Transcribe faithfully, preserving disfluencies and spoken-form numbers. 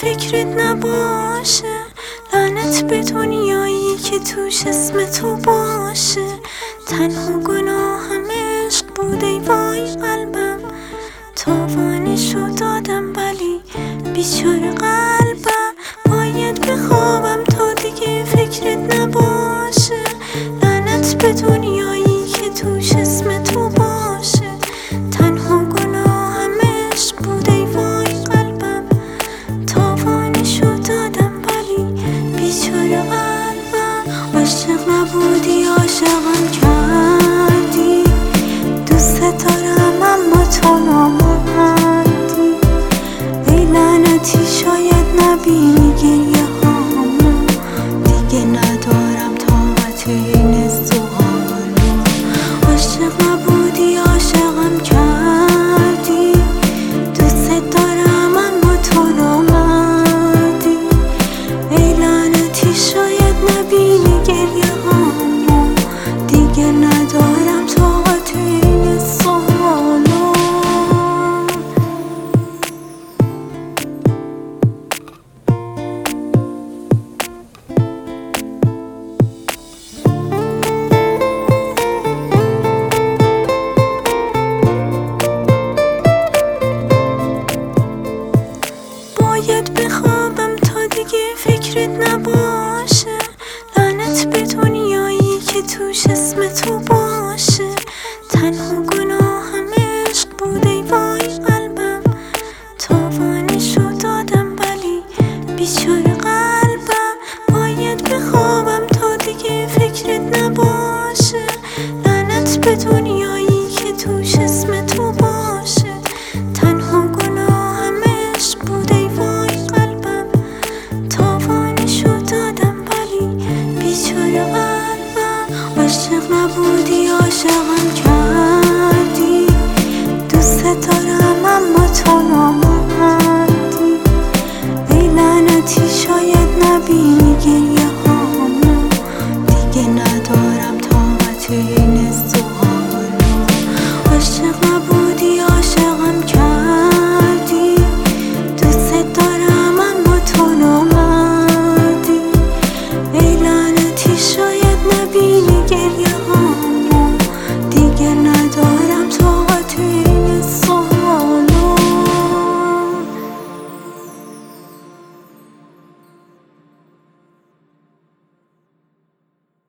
فکرت نباشه، لعنت به دنیایی که توش اسم تو باشه. تنها گناهم عشق بود ای وای قلبم، تاوانشو دادم ولی بیچاره قلبم. باید بخوابم تا دیگه فکرت نباشه، لعنت به دنیایی که توش اسم تو باشه. تنها گناهم عشق بود ای وای قلبم، تاوانشو دادم ولی بیچاره قلبم. عاشق نبودی عاشقم کردی، دوست دارم اما تو نامردی. ای لعنتی شاید نبینی گریه هامو، دیگه ندارم طاقت این سوالو. عاشق نبودی عاشقم کردی، دوست دارم اما تو نامردی. ای لعنتی شاید نبینی گریه هامو، دیگه ندارم طاقت این سوالو. باید بخوابم تا دیگه فکرت نباشه، لعنت به دنیایی که توش اسم تو باشه. تنها گناهم عشق بود ای وای قلبم، تاوانشو دادم ولی بیچاره قلبم. باید بخوابم تا دیگه فکرت نباشه، لعنت به دنیایی که توش اسم تو باشه. تنها گناهم عشق بود ای وای قلبم، تاوانشو دادم ولی بیچاره قلبم. عاشق نبودی عاشقم کردی، دوست دارم اما تو نامردی. ای لعنتی شاید نبینی گریه هامو، دیگه ندارم طاقت این سوالو. عاشق نبودی عاشقم کردی، دوست دارم اما تو نامردی. ای لعنتی شاید نبینی گریه